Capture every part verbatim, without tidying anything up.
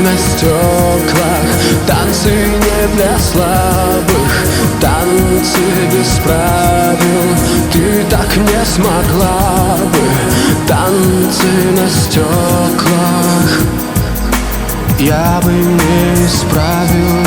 на стеклах, танцы не для слабых, танцы без правил. Ты так не смогла бы, танцы на стеклах я бы не исправил.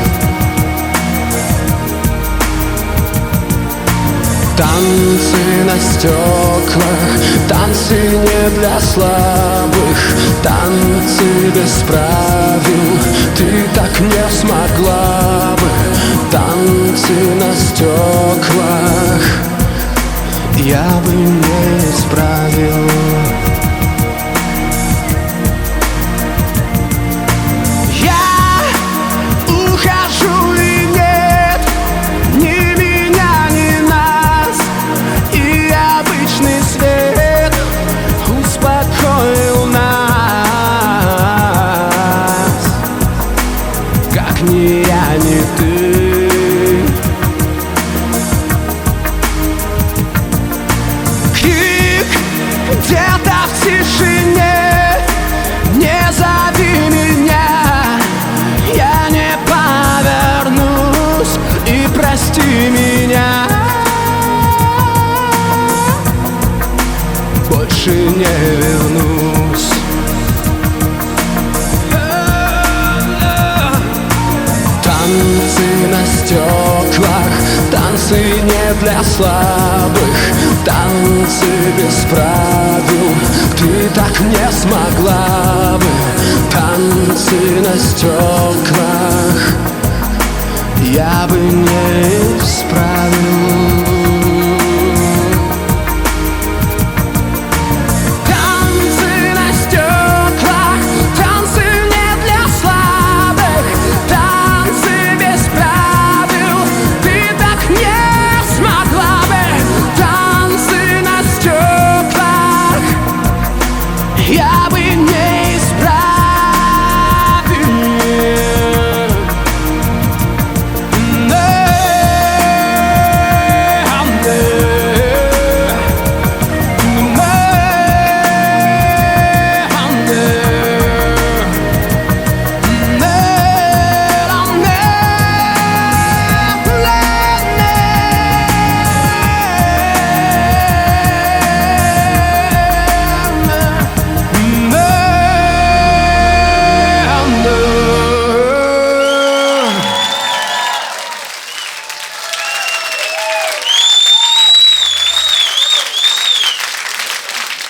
Танцы на стеклах, танцы не для слабых, танцы без правил. Ты так не смогла бы, танцы на стеклах я бы не исправил. Ни я, ни ты. Крик где-то в тишине, не зови меня, я не повернусь, и прости меня. Больше не вернусь. Танцы на стеклах, танцы не для слабых, танцы без правил. Ты так не смогла бы, танцы на стеклах я бы не